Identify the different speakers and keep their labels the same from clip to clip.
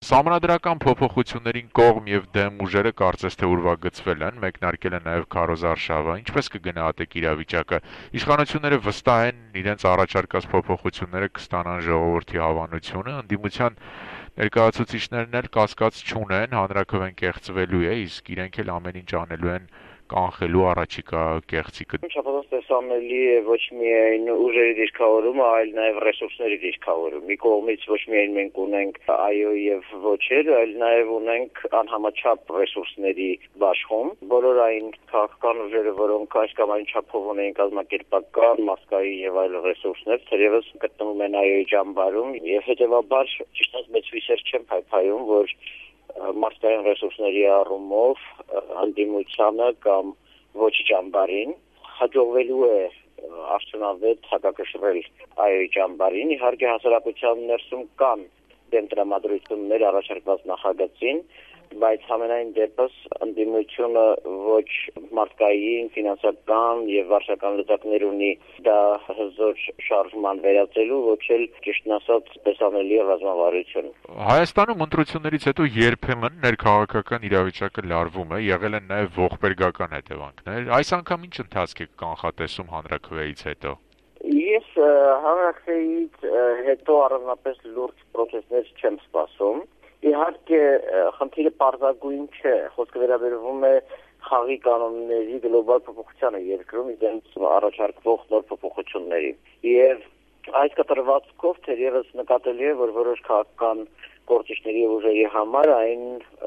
Speaker 1: Սահմանադրական փոփոխություններին կողմ եւ դեմ ուժերը կարծես թե ուրվագծվել են, մեկնարկել է նաեւ Քարոզ Արշավը։ Ինչպես կգնահատեք իրավիճակը։ Իշխանությունները վստահ են իրենց առաջարկած փոփոխությունները կստանան ժողովրդի հավանությունը, ընդդիմության ներկայացուցիչներն էլ կասկած չունեն, հանրաքվեն կեղծվելու է, իսկ իրենք էլ ամեն ինչ անելու են կանխելու առաջիկա կեղծիքը։
Speaker 2: Շաբաթով տեսանելի է ոչ միայն ուժերի դիրքավորումը, այլ նաև ռեսուրսների դիրքավորումը։ Մի կողմից ոչ միայն մենք ունենք այո եւ ոչեր, այլ նաև ունենք անհամաչափ ռեսուրսների բաշխում։ Բոլոր այն քաղաքական ուժերը, որոնք այս կամ այն չափով ունեն կազմակերպական, մասկային եւ այլ ռեսուրսներ, թերևս գտնվում են այոյի ճամբարում եւ հետեւաբար ճիշտ ասած մեծ հույսեր չեն փայփայում, որ մարդկային ռեսուրսների առումով անդիմությանը կամ ոչ ճամբարին հաջողվելու է արդյունավետ հակակշռել այոյի ճամբարին։ Իհարկե հասարակության ներսում կան դեմ տրամադրություններ առաջարկված նախագծին, բայց համենայն դեպս ընդդիմությունը ոչ մարդկային, ֆինանսական եւ վարչական լծակներ ունի դա հզոր շարժման վերածելու, ոչ էլ ճիշտն ասած տեսանելի ռազմավարություն։
Speaker 1: Հայաստանում ընտրություններից հետո երբեմն ներքաղաքական իրավիճակը լարվում է, եղել են նաեւ ողբերգական հետևանքներ։ Այս անգամ ինչ ընթացք եք կանխատեսում հանրաքվեից հետո։
Speaker 2: Ես հանրաքվեից հետո առանձնապես լուրջ պրոցեսներ չեմ սպասում։ Իհարկե խնդիրը պարզագույն չէ, խոսքը վերաբերվում է խաղի կանոնների գլոբալ փոփոխությանը երկրում իրենց առաջարկվող նոր փոփոխությունների։ Եվ այս կտրվածքով թերևս նկատելի է, որ որոշ քաղաքական գործիչների եւ ուժերի համար այն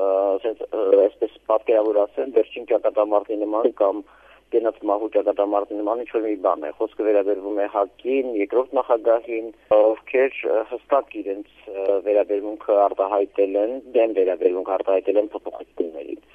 Speaker 2: այսպես պատկերավոր ասեմ, վերջին ճակատամարտի նման կամ գնաց մահու ճակատամարտի նման ինչ-որ մի բան է։ Խոսքը վերաբերվում է ՀԱԿ-ին, երկրորդ նախագահին, ովքեր հստակ իրենց վերաբերմունքը արտահայտել են, դեմ վերաբերմունք արտահայտել են փոփոխություններին։